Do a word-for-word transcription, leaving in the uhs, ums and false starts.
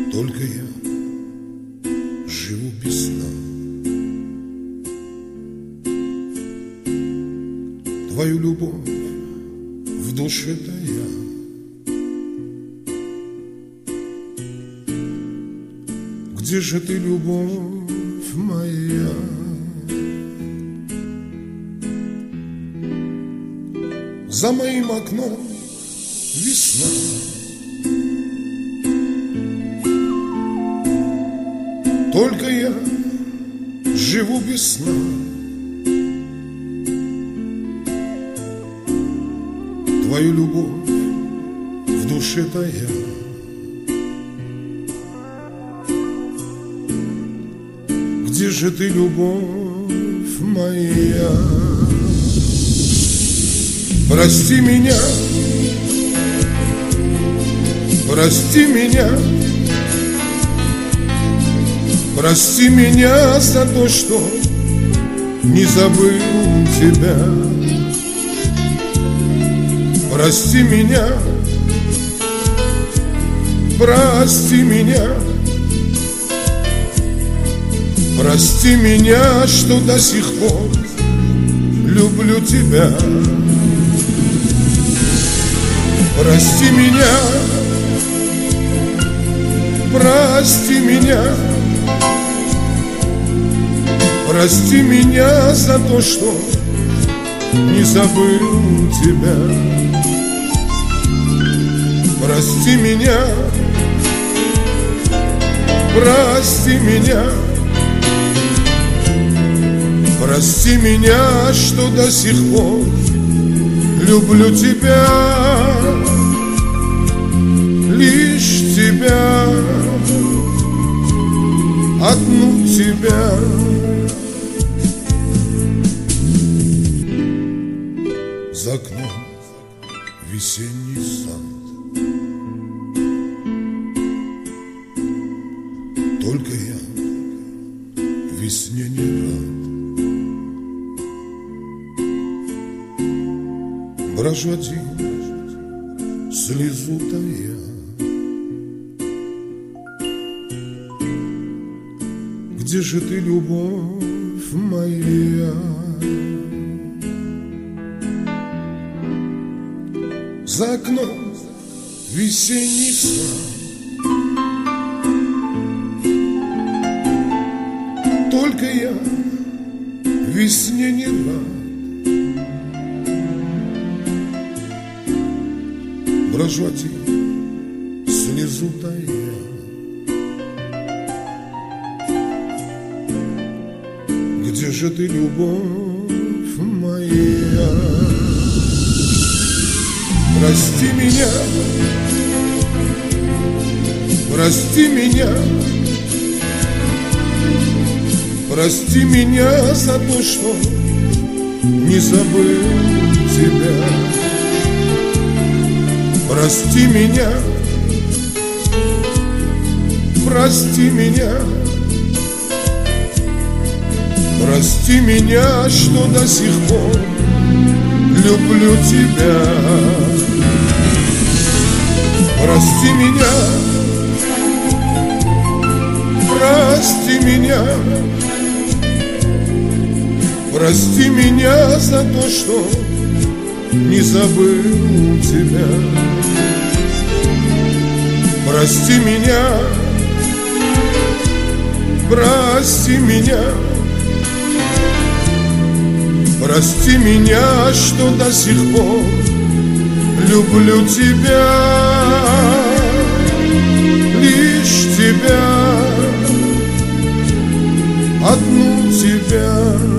Только я живу без сна. Твою любовь в душе тая, где же ты, любовь моя? За моим окном весна, только я живу без сна. Твою любовь в душе тая, где же ты, любовь моя? Прости меня, прости меня, прости меня за то, что не забыл тебя. Прости меня, прости меня, прости меня, что до сих пор люблю тебя. Прости меня, прости меня, прости меня за то, что не забыл тебя. Прости меня, прости меня, прости меня, что до сих пор люблю тебя, лишь тебя, одну тебя. За окном весенний сад, только я весне не рад. Брожу один, слезу тая, где же ты, любовь моя? За окном весенний сад, только я весне не рад. Брожу один, слезу тая, где же ты, любовь моя? Прости меня, прости меня, прости меня за то, что не забыл тебя. Прости меня, прости меня, прости меня, что до сих пор люблю тебя. Прости меня, прости меня, прости меня за то, что не забыл тебя. Прости меня, прости меня, прости меня, что до сих пор люблю тебя, лишь тебя, одну тебя.